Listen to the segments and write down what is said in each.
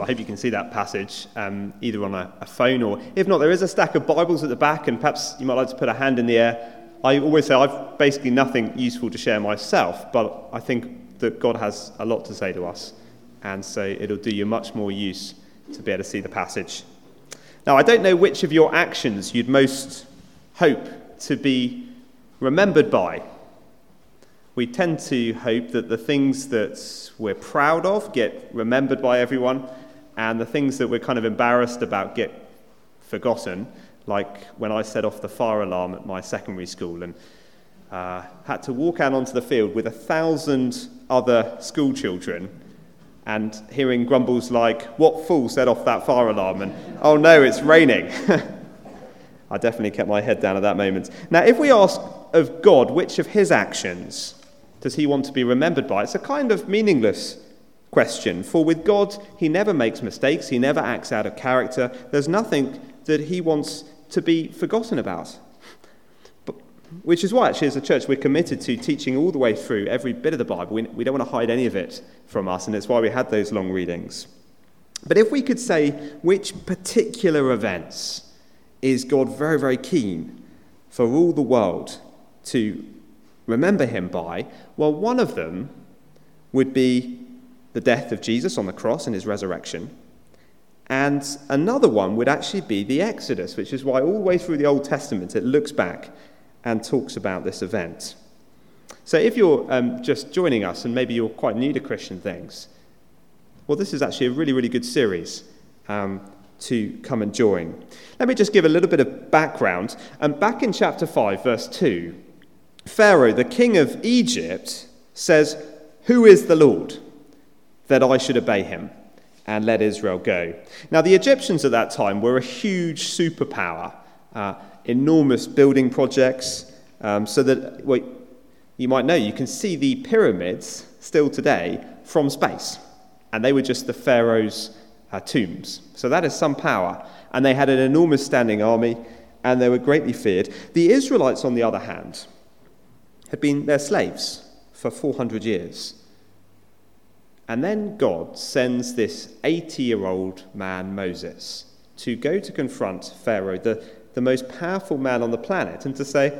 I hope you can see that passage either on a phone, or if not, there is a stack of Bibles at the back, and perhaps you might like to put a hand in the air. I always say I've basically nothing useful to share myself, but I think that God has a lot to say to us, and so it'll do you much more use to be able to see the passage. Now, I don't know which of your actions you'd most hope to be remembered by. We tend to hope that the things that we're proud of get remembered by everyone, and the things that we're kind of embarrassed about get forgotten, like when I set off the fire alarm at my secondary school and had to walk out onto the field with 1,000 other school children and hearing grumbles like, "What fool set off that fire alarm?" and "Oh no, it's raining." I definitely kept my head down at that moment. Now, if we ask of God which of his actions does he want to be remembered by, it's a kind of meaningless question. For with God, he never makes mistakes. He never acts out of character. There's nothing that he wants to be forgotten about. Which is why, actually, as a church, we're committed to teaching all the way through every bit of the Bible. We don't want to hide any of it from us, and it's why we had those long readings. But if we could say which particular events is God very, very keen for all the world to remember him by, well, one of them would be the death of Jesus on the cross and his resurrection. And another one would actually be the Exodus, which is why all the way through the Old Testament it looks back and talks about this event. So if you're just joining us and maybe you're quite new to Christian things, well, this is actually a really, really good series to come and join. Let me just give a little bit of background. Back in chapter 5, verse 2, Pharaoh, the king of Egypt, says, "Who is the Lord, that I should obey him and let Israel go?" Now, the Egyptians at that time were a huge superpower, enormous building projects, so that, well, you might know, you can see the pyramids still today from space. And they were just the pharaoh's tombs. So that is some power. And they had an enormous standing army, and they were greatly feared. The Israelites, on the other hand, had been their slaves for 400 years. And then God sends this 80-year-old man, Moses, to go to confront Pharaoh, the most powerful man on the planet, and to say,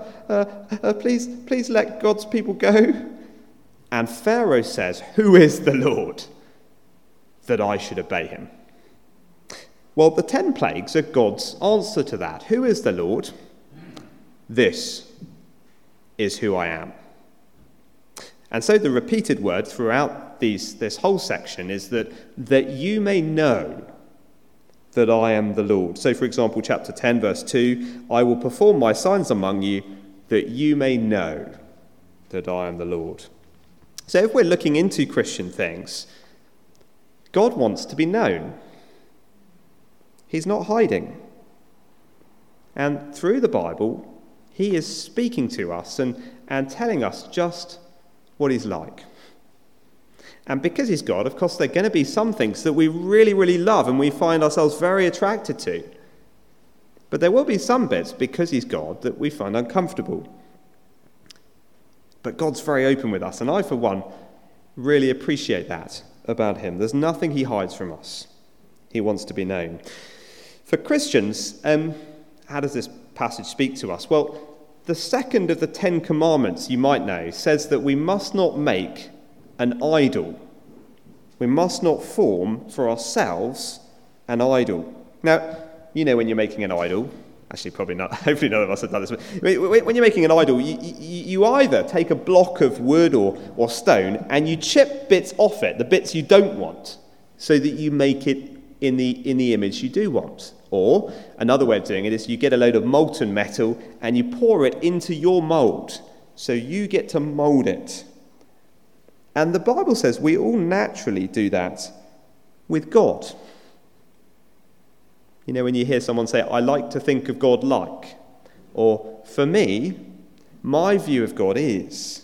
please let God's people go. And Pharaoh says, "Who is the Lord, that I should obey him?" Well, the 10 plagues are God's answer to that. Who is the Lord? This is who I am. And so the repeated word throughout this whole section is that you may know that I am the Lord. So, for example, chapter 10, verse 2, "I will perform my signs among you, that you may know that I am the Lord." So if we're looking into Christian things, God wants to be known. He's not hiding. And through the Bible, he is speaking to us and telling us just what he's like. And because he's God, of course, there are going to be some things that we really, really love and we find ourselves very attracted to. But there will be some bits, because he's God, that we find uncomfortable. But God's very open with us, and I, for one, really appreciate that about him. There's nothing he hides from us. He wants to be known. For Christians, how does this passage speak to us? Well, the second of the 10 commandments, you might know, says that we must not make an idol. We must not form for ourselves an idol. Now, you know when you're making an idol, actually probably not, hopefully none of us have done this, but when you're making an idol, you either take a block of wood or stone and you chip bits off it, the bits you don't want, so that you make it in the image you do want. Or another way of doing it is you get a load of molten metal and you pour it into your mold, so you get to mold it. And the Bible says we all naturally do that with God. You know, when you hear someone say, "I like to think of God like," or "for me, my view of God is,"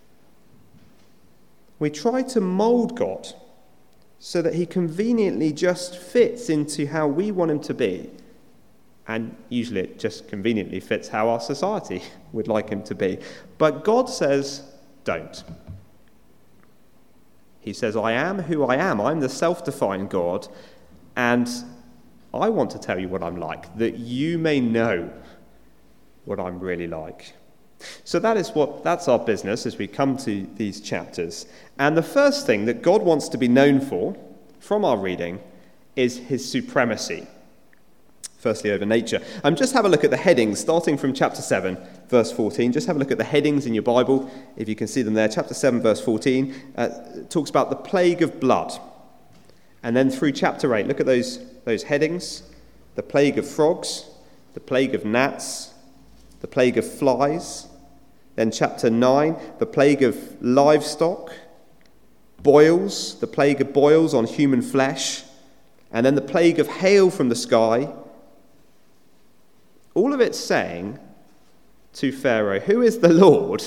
we try to mold God so that he conveniently just fits into how we want him to be. And usually it just conveniently fits how our society would like him to be. But God says, don't. He says, I am who I am. I'm the self-defined God, and I want to tell you what I'm like, that you may know what I'm really like. So that's our business as we come to these chapters. And the first thing that God wants to be known for from our reading is his supremacy. Firstly, over nature. Just have a look at the headings, starting from chapter 7, verse 14. Just have a look at the headings in your Bible, if you can see them there. Chapter 7, verse 14 talks about the plague of blood. And then through chapter 8, look at those headings. The plague of frogs, the plague of gnats, the plague of flies. Then chapter 9, the plague of livestock, boils, the plague of boils on human flesh, and then the plague of hail from the sky. All of it saying to Pharaoh, who is the Lord?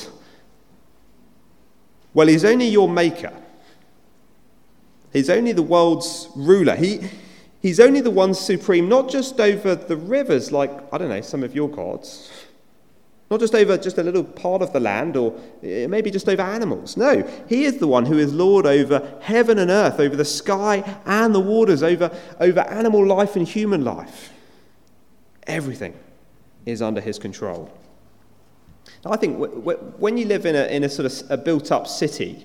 Well, he's only your maker. He's only the world's ruler. He's only the one supreme, not just over the rivers like, I don't know, some of your gods. Not just over just a little part of the land or maybe just over animals. No, he is the one who is Lord over heaven and earth, over the sky and the waters, over animal life and human life. Everything is under his control. Now, I think when you live in a sort of a built-up city,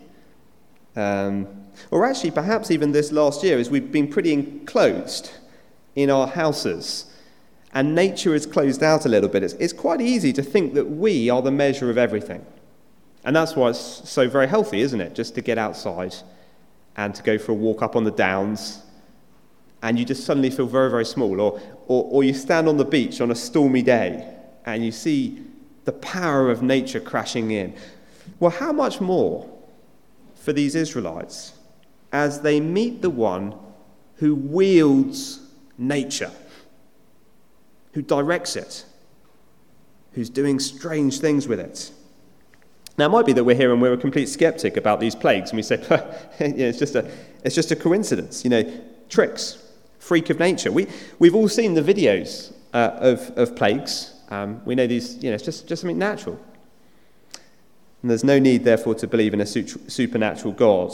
or actually perhaps even this last year, as we've been pretty enclosed in our houses, and nature is closed out a little bit, it's quite easy to think that we are the measure of everything. And that's why it's so very healthy, isn't it? Just to get outside and to go for a walk up on the downs, and you just suddenly feel very, very small. Or you stand on the beach on a stormy day and you see the power of nature crashing in. Well, how much more for these Israelites as they meet the one who wields nature, who directs it, who's doing strange things with it. Now, it might be that we're here and we're a complete skeptic about these plagues, and we say, it's just a coincidence, tricks. Freak of nature. We've all seen the videos of plagues. We know these, it's just something natural. And there's no need, therefore, to believe in a supernatural God.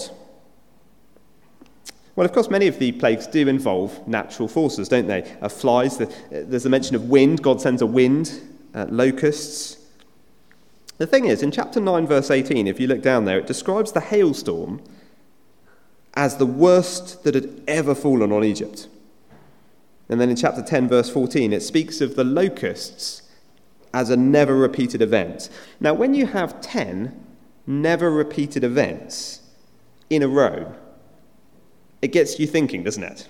Well, of course, many of the plagues do involve natural forces, don't they? Flies, there's a mention of wind. God sends a wind, locusts. The thing is, in chapter 9, verse 18, if you look down there, it describes the hailstorm as the worst that had ever fallen on Egypt. And then in chapter 10, verse 14, it speaks of the locusts as a never-repeated event. Now, when you have 10 never-repeated events in a row, it gets you thinking, doesn't it?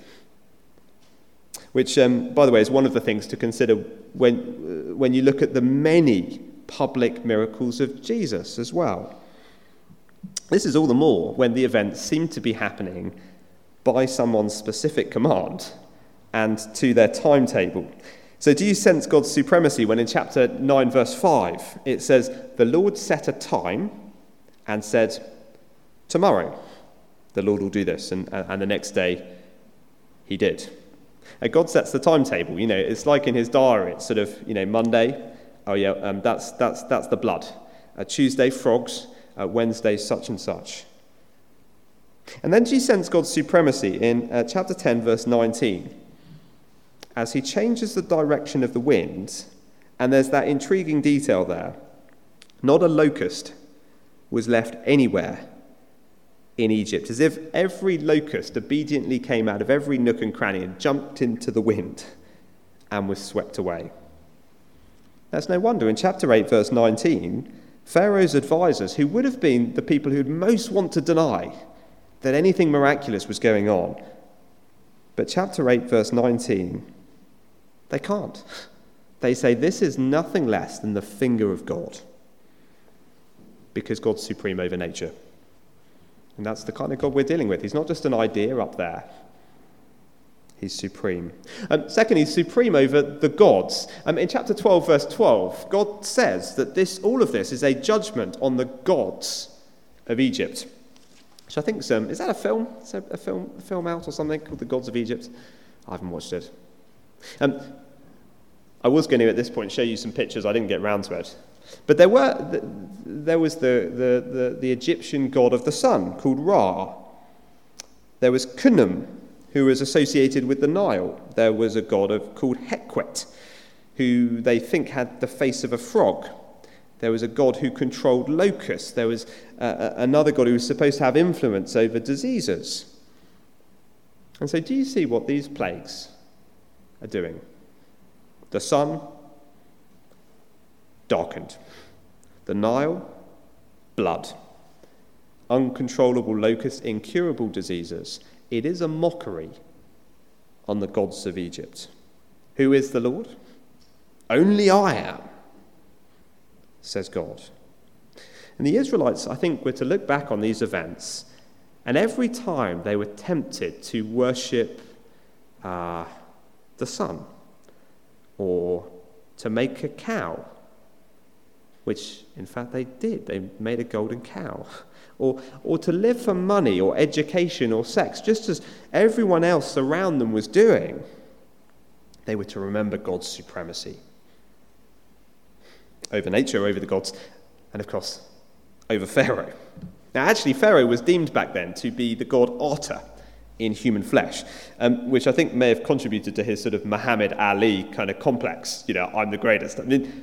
Which, by the way, is one of the things to consider when you look at the many public miracles of Jesus as well. This is all the more when the events seem to be happening by someone's specific command and to their timetable. So do you sense God's supremacy when in chapter 9, verse 5, it says, the Lord set a time and said, tomorrow the Lord will do this, and the next day he did. And God sets the timetable. It's like in his diary. It's sort of, Monday, that's the blood. Tuesday, frogs. Wednesday, such and such. And then do you sense God's supremacy in chapter 10, verse 19? As he changes the direction of the wind, and there's that intriguing detail there. Not a locust was left anywhere in Egypt, as if every locust obediently came out of every nook and cranny and jumped into the wind and was swept away. That's no wonder in chapter 8, verse 19, Pharaoh's advisors, who would have been the people who'd most want to deny that anything miraculous was going on, but chapter 8, verse 19, they can't. They say this is nothing less than the finger of God, because God's supreme over nature. And that's the kind of God we're dealing with. He's not just an idea up there. He's supreme. Second, he's supreme over the gods. In chapter 12, verse 12, God says that all of this is a judgment on the gods of Egypt. Which I think is that a film? Is there a film out or something called The Gods of Egypt? I haven't watched it. I was going to, at this point, show you some pictures. I didn't get round to it. But there was the Egyptian god of the sun called Ra. There was Khnum, who was associated with the Nile. There was a god called Hekwet, who they think had the face of a frog. There was a god who controlled locusts. There was another god who was supposed to have influence over diseases. And so do you see what these plagues are doing? The sun, darkened. The Nile, blood. Uncontrollable locusts, incurable diseases. It is a mockery on the gods of Egypt. Who is the Lord? Only I am, says God. And the Israelites, I think, were to look back on these events, and every time they were tempted to worship the sun, or to make a cow, which in fact they did. They made a golden cow. Or to live for money or education or sex, just as everyone else around them was doing, they were to remember God's supremacy over nature, over the gods, and of course, over Pharaoh. Now, actually, Pharaoh was deemed back then to be the god Ata in human flesh, which I think may have contributed to his sort of Muhammad Ali kind of complex. I'm the greatest. I mean,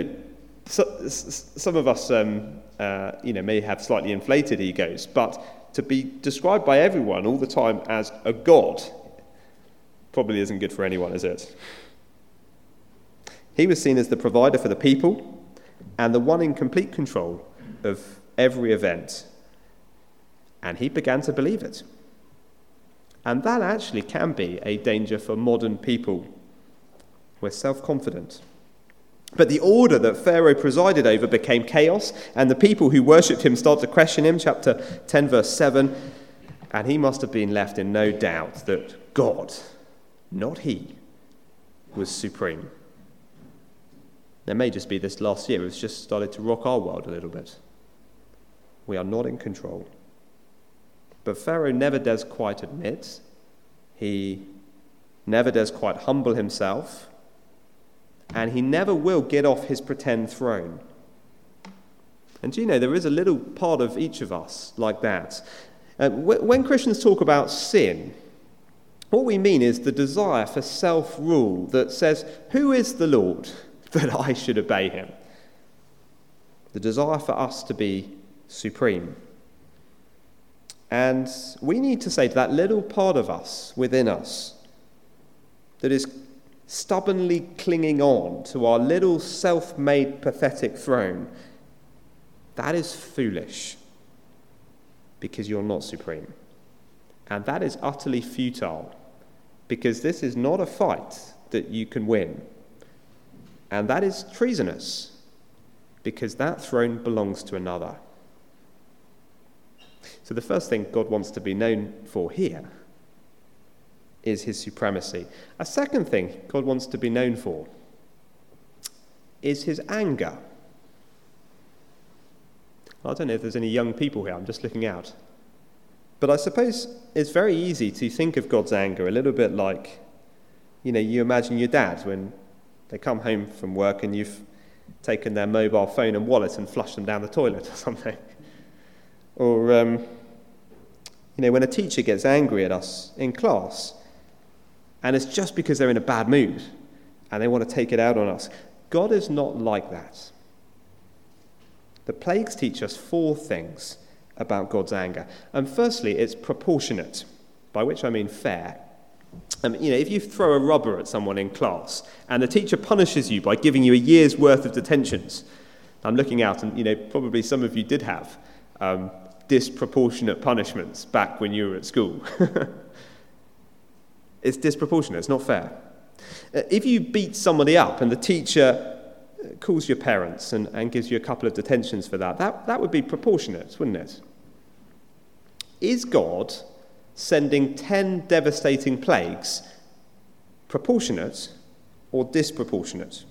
some of us, may have slightly inflated egos, but to be described by everyone all the time as a god probably isn't good for anyone, is it? He was seen as the provider for the people and the one in complete control of every event. And he began to believe it. And that actually can be a danger for modern people. We're self-confident. But the order that Pharaoh presided over became chaos, and the people who worshipped him started to question him, chapter 10, verse 7, and he must have been left in no doubt that God, not he, was supreme. There may just be this last year, it's just started to rock our world a little bit. We are not in control. But Pharaoh never does quite admit. He never does quite humble himself. And he never will get off his pretend throne. And do you know, there is a little part of each of us like that. When Christians talk about sin, what we mean is the desire for self-rule that says, who is the Lord that I should obey him? The desire for us to be supreme. And we need to say to that little part of us within us that is stubbornly clinging on to our little self-made pathetic throne, that is foolish, because you're not supreme. And that is utterly futile, because this is not a fight that you can win. And that is treasonous, because that throne belongs to another. So the first thing God wants to be known for here is his supremacy. A second thing God wants to be known for is his anger. I don't know if there's any young people here, I'm just looking out. But I suppose it's very easy to think of God's anger a little bit like, you imagine your dad when they come home from work and you've taken their mobile phone and wallet and flushed them down the toilet or something. Or, when a teacher gets angry at us in class, and it's just because they're in a bad mood and they want to take it out on us. God is not like that. The plagues teach us 4 things about God's anger. And firstly, it's proportionate, by which I mean fair. If you throw a rubber at someone in class and the teacher punishes you by giving you a year's worth of detentions, I'm looking out and, probably some of you did have disproportionate punishments back when you were at school. It's disproportionate, it's not fair. If you beat somebody up and the teacher calls your parents and gives you a couple of detentions for that would be proportionate, wouldn't it? Is God sending 10 devastating plagues proportionate or disproportionate?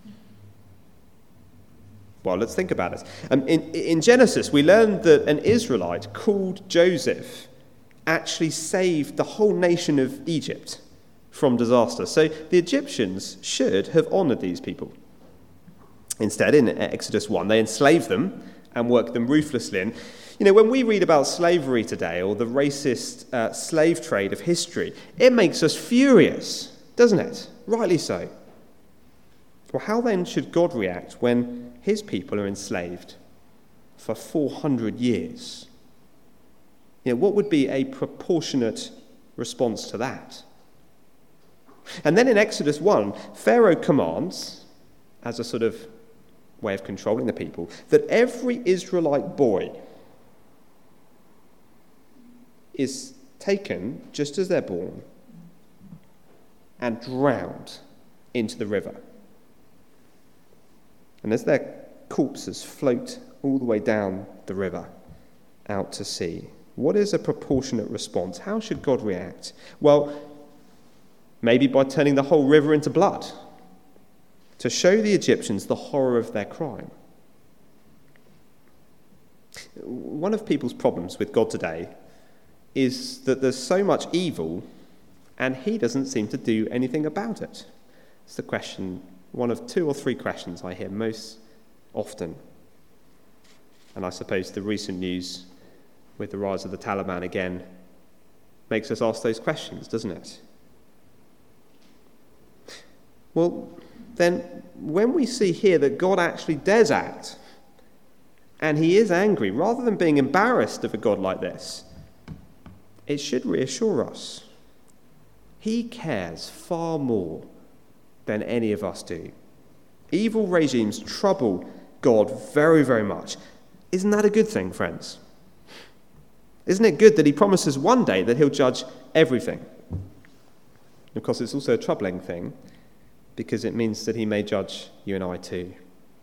Well, let's think about it. In Genesis, we learn that an Israelite called Joseph actually saved the whole nation of Egypt from disaster. So the Egyptians should have honoured these people. Instead, in Exodus 1, they enslaved them and worked them ruthlessly. And, When we read about slavery today or the racist slave trade of history, it makes us furious, doesn't it? Rightly so. Well, how then should God react when his people are enslaved for 400 years? What would be a proportionate response to that? And then in Exodus 1, Pharaoh commands, as a sort of way of controlling the people, that every Israelite boy is taken just as they're born and drowned into the river. And as their corpses float all the way down the river out to sea, what is a proportionate response? How should God react? Well, maybe by turning the whole river into blood to show the Egyptians the horror of their crime. One of people's problems with God today is that there's so much evil and he doesn't seem to do anything about it. It's the question, one of 2 or 3 questions I hear most often. And I suppose the recent news with the rise of the Taliban again makes us ask those questions, doesn't it? Well, then when we see here that God actually does act and he is angry, rather than being embarrassed of a God like this, it should reassure us. He cares far more than any of us do. Evil regimes trouble God very, very much. Isn't that a good thing, friends? Isn't it good that he promises one day that he'll judge everything? Of course, it's also a troubling thing because it means that he may judge you and I too.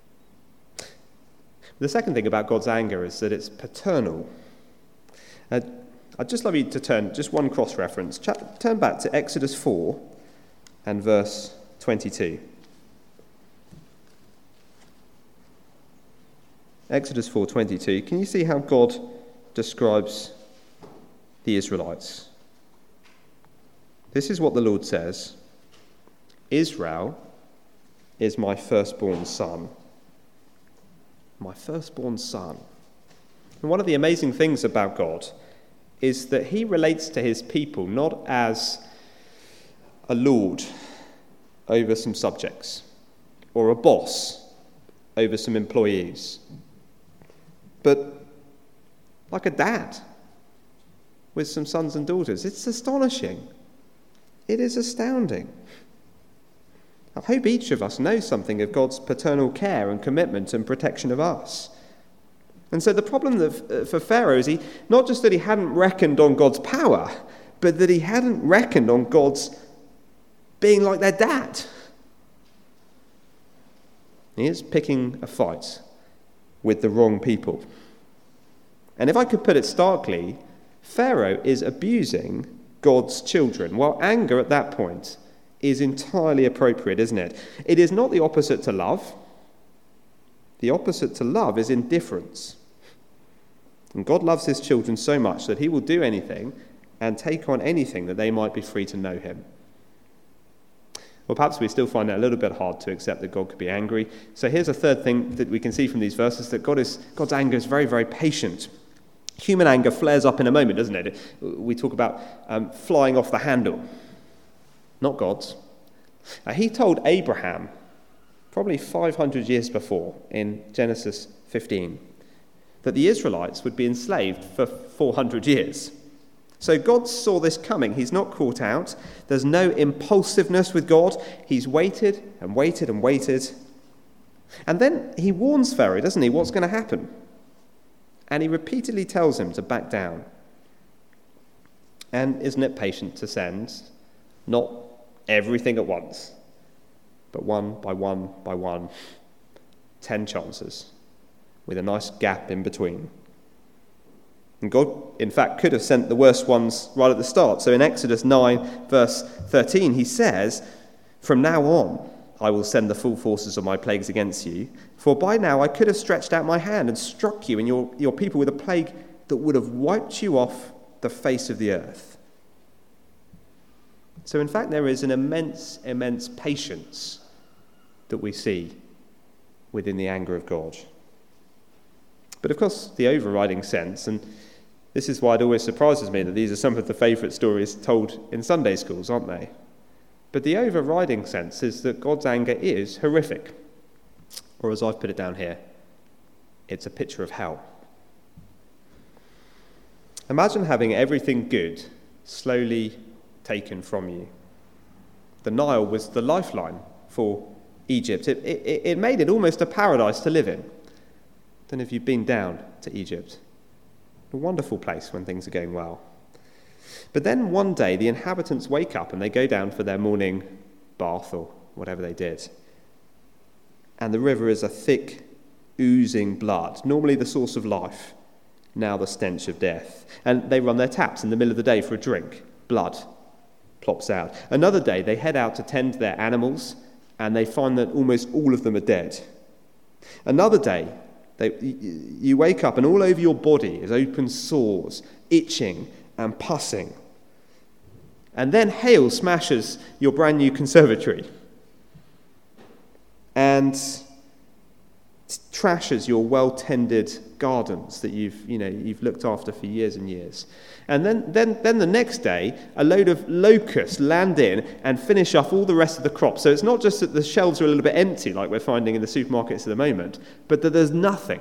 The second thing about God's anger is that it's paternal. I'd just love you to turn, just one cross-reference, turn back to Exodus 4 and verse 22. Exodus 4:22. Can you see how God describes the Israelites? This is what the Lord says: Israel is my firstborn son. My firstborn son. And one of the amazing things about God is that he relates to his people not as a lord over some subjects or a boss over some employees, but like a dad with some sons and daughters. It's astonishing. It is astounding. I hope each of us knows something of God's paternal care and commitment and protection of us. And so the problem for Pharaoh is not just that he hadn't reckoned on God's power, but that he hadn't reckoned on God's being like their dad. He is picking a fight with the wrong people. And if I could put it starkly, Pharaoh is abusing God's children, while anger at that point is entirely appropriate, isn't it? It is not the opposite to love. The opposite to love is indifference. And God loves his children so much that he will do anything and take on anything that they might be free to know him. Well, perhaps we still find it a little bit hard to accept that God could be angry. So here's a third thing that we can see from these verses, that God's anger is very, very patient. Human anger flares up in a moment, doesn't it? We talk about flying off the handle. Not God's. He told Abraham, probably 500 years before, in Genesis 15, that the Israelites would be enslaved for 400 years. So God saw this coming. He's not caught out. There's no impulsiveness with God. He's waited and waited and waited. And then he warns Pharaoh, doesn't he, what's going to happen? And he repeatedly tells him to back down. And isn't it patient to send not everything at once, but one by one by one, 10 chances, with a nice gap in between. And God, in fact, could have sent the worst ones right at the start. So in Exodus 9, verse 13, he says, "From now on, I will send the full forces of my plagues against you, for by now I could have stretched out my hand and struck you and your people with a plague that would have wiped you off the face of the earth." So in fact, there is an immense, immense patience that we see within the anger of God. But of course, the overriding sense, and this is why it always surprises me that these are some of the favourite stories told in Sunday schools, aren't they? But the overriding sense is that God's anger is horrific. Or as I've put it down here, it's a picture of hell. Imagine having everything good slowly taken from you. The Nile was the lifeline for Egypt. It made it almost a paradise to live in. I don't know if you've been down to Egypt. A wonderful place when things are going well. But then one day the inhabitants wake up and they go down for their morning bath or whatever they did. And the river is a thick, oozing blood, normally the source of life, now the stench of death. And they run their taps in the middle of the day for a drink. Blood plops out. Another day they head out to tend to their animals and they find that almost all of them are dead. Another day you wake up and all over your body is open sores, itching and pussing. And then hail smashes your brand new conservatory and trashes your well-tended gardens that you've looked after for years and years. And then the next day, a load of locusts land in and finish off all the rest of the crops. So it's not just that the shelves are a little bit empty, like we're finding in the supermarkets at the moment, but that there's nothing.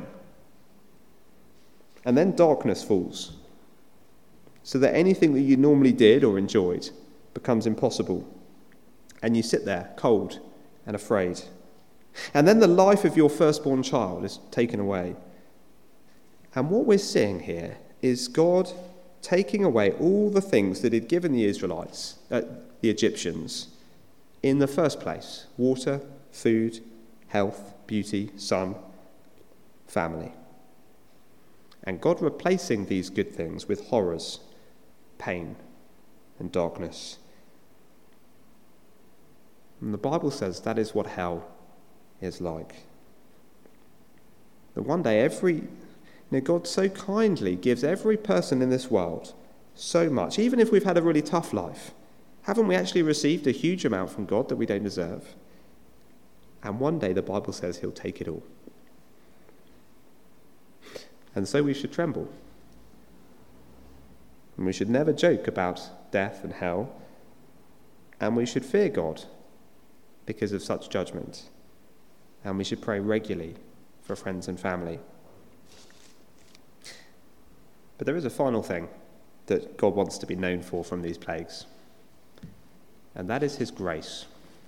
And then darkness falls, so that anything that you normally did or enjoyed becomes impossible. And you sit there, cold and afraid. And then the life of your firstborn child is taken away. And what we're seeing here is God taking away all the things that he'd given the Israelites, the Egyptians, in the first place: water, food, health, beauty, sun, family. And God replacing these good things with horrors, pain, and darkness. And the Bible says that is what hell is like. That one day God so kindly gives every person in this world so much, even if we've had a really tough life. Haven't we actually received a huge amount from God that we don't deserve? And one day the Bible says he'll take it all. And so we should tremble. And we should never joke about death and hell. And we should fear God because of such judgment. And we should pray regularly for friends and family. But there is a final thing that God wants to be known for from these plagues, and that is his grace.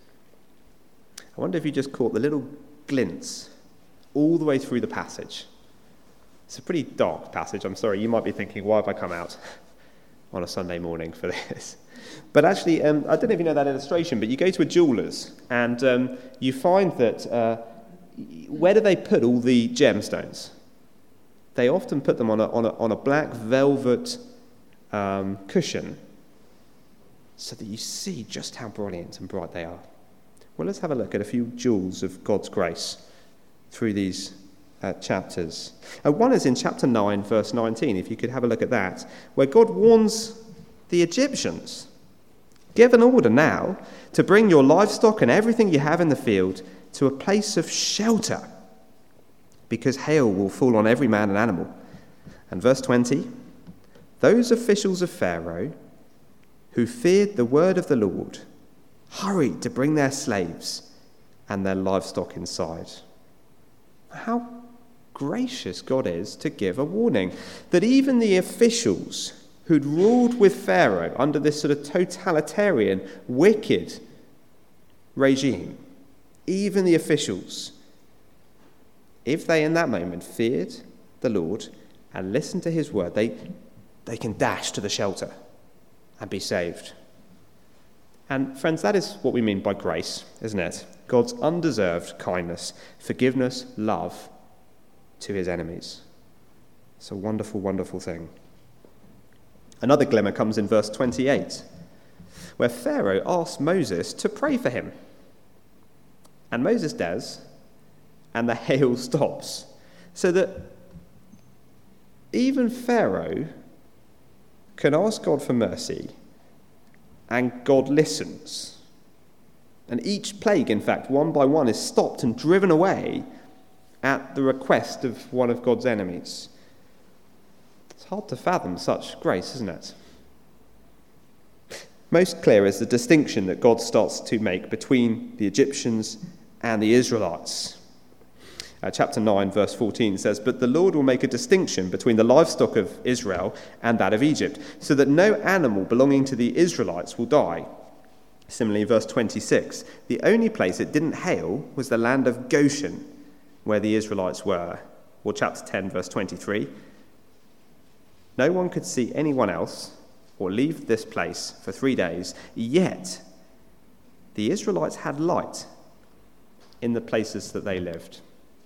I wonder if you just caught the little glints all the way through the passage. It's a pretty dark passage. I'm sorry, you might be thinking, why have I come out on a Sunday morning for this? But actually, I don't know if you know that illustration, but you go to a jeweller's and you find that where do they put all the gemstones? They often put them on a black velvet cushion so that you see just how brilliant and bright they are. Well, let's have a look at a few jewels of God's grace through these chapters. One is in chapter 9, verse 19, if you could have a look at that, where God warns the Egyptians, "Give an order now to bring your livestock and everything you have in the field to a place of shelter, because hail will fall on every man and animal." And verse 20, "Those officials of Pharaoh who feared the word of the Lord hurried to bring their slaves and their livestock inside." How gracious God is to give a warning that even the officials who'd ruled with Pharaoh under this sort of totalitarian, wicked regime, even the officials, if they in that moment feared the Lord and listened to his word, they can dash to the shelter and be saved. And friends, that is what we mean by grace, isn't it? God's undeserved kindness, forgiveness, love to his enemies. It's a wonderful, wonderful thing. Another glimmer comes in verse 28, where Pharaoh asks Moses to pray for him. And Moses does, and the hail stops. So that even Pharaoh can ask God for mercy, and God listens. And each plague, in fact, one by one, is stopped and driven away at the request of one of God's enemies. It's hard to fathom such grace, isn't it? Most clear is the distinction that God starts to make between the Egyptians and the Israelites. Chapter 9, verse 14 says, "But the Lord will make a distinction between the livestock of Israel and that of Egypt, so that no animal belonging to the Israelites will die." Similarly, verse 26, "The only place it didn't hail was the land of Goshen, where the Israelites were." Or chapter 10, verse 23, "No one could see anyone else or leave this place for 3 days, yet the Israelites had light in the places that they lived."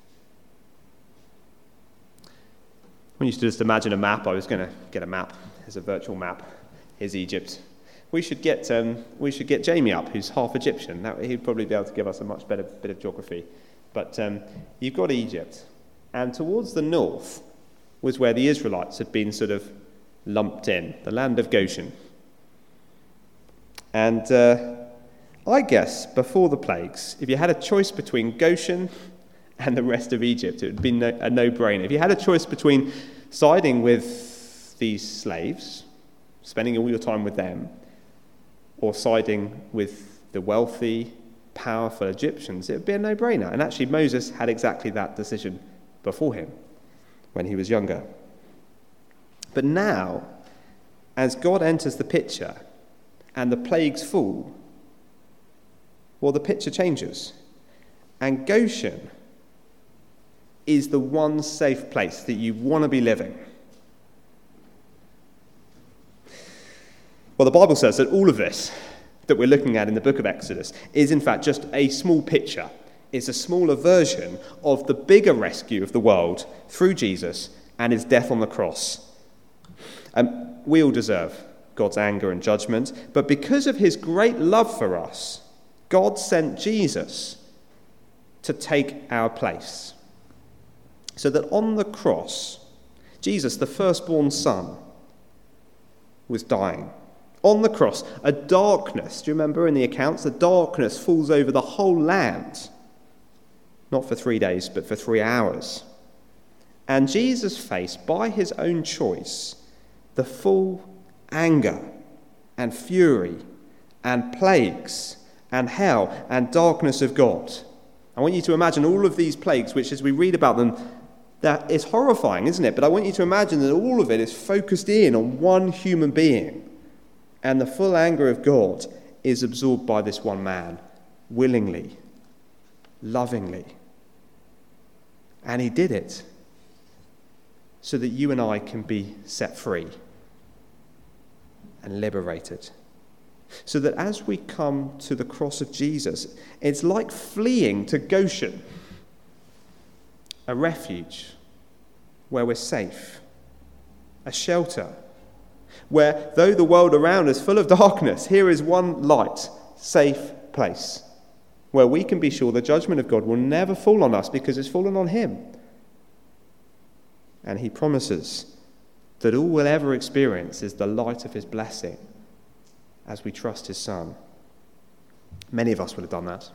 When you used to just imagine a map, I was going to get a map. Here's a virtual map. Here's Egypt. We should get Jamie up, who's half Egyptian. He'd probably be able to give us a much better bit of geography. But you've got Egypt, and towards the north was where the Israelites had been sort of lumped in, the land of Goshen. And I guess before the plagues, if you had a choice between Goshen and the rest of Egypt, it would be a no-brainer. If you had a choice between siding with these slaves, spending all your time with them, or siding with the wealthy, powerful Egyptians, it would be a no-brainer. And actually Moses had exactly that decision before him when he was younger. But now, as God enters the picture and the plagues fall, well, the picture changes. And Goshen is the one safe place that you want to be living. Well, the Bible says that all of this that we're looking at in the book of Exodus is in fact just a small picture. It's a smaller version of the bigger rescue of the world through Jesus and his death on the cross. We all deserve God's anger and judgment, but because of his great love for us, God sent Jesus to take our place. So that on the cross, Jesus, the firstborn son, was dying. On the cross, a darkness, do you remember in the accounts? The darkness falls over the whole land. Not for 3 days, but for 3 hours. And Jesus faced, by his own choice, the full anger and fury and plagues and hell and darkness of God. I want you to imagine all of these plagues, which as we read about them, that is horrifying, isn't it? But I want you to imagine that all of it is focused in on one human being. And the full anger of God is absorbed by this one man, willingly, lovingly. And he did it so that you and I can be set free and liberated. So that as we come to the cross of Jesus, it's like fleeing to Goshen, a refuge where we're safe, a shelter, where though the world around us is full of darkness, here is one light, safe place where we can be sure the judgment of God will never fall on us because it's fallen on him. And he promises that all we'll ever experience is the light of his blessing as we trust his Son. Many of us would have done that.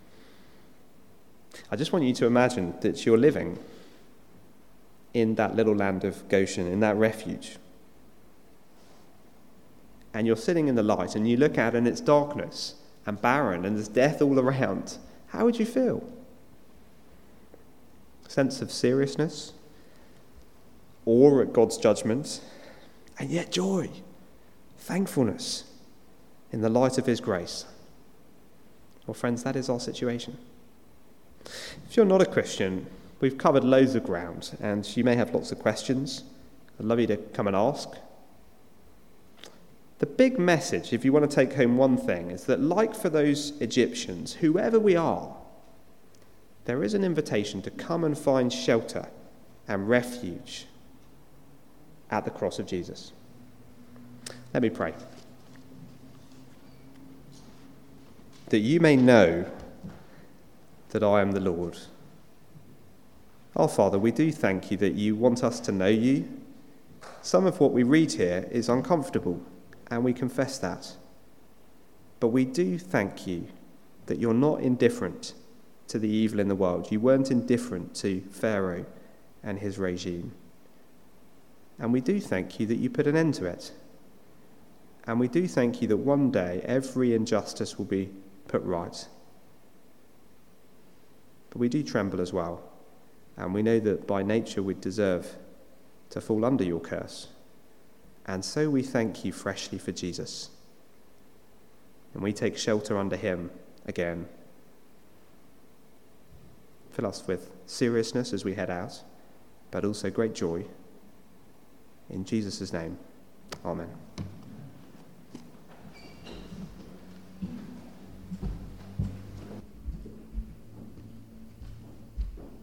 I just want you to imagine that you're living in that little land of Goshen, in that refuge. And you're sitting in the light and you look out and it's darkness and barren and there's death all around. How would you feel? A sense of seriousness? Awe at God's judgment? And yet joy, thankfulness in the light of his grace. Well, friends, that is our situation. If you're not a Christian, we've covered loads of ground and you may have lots of questions. I'd love you to come and ask. The big message, if you want to take home one thing, is that like for those Egyptians, whoever we are, there is an invitation to come and find shelter and refuge at the cross of Jesus. Let me pray. That you may know that I am the Lord. Our Father, we do thank you that you want us to know you. Some of what we read here is uncomfortable, and we confess that. But we do thank you that you're not indifferent to the evil in the world. You weren't indifferent to Pharaoh and his regime. And we do thank you that you put an end to it. And we do thank you that one day every injustice will be put right. But we do tremble as well. And we know that by nature we deserve to fall under your curse. And so we thank you freshly for Jesus. And we take shelter under him again. Fill us with seriousness as we head out, but also great joy. In Jesus' name, amen.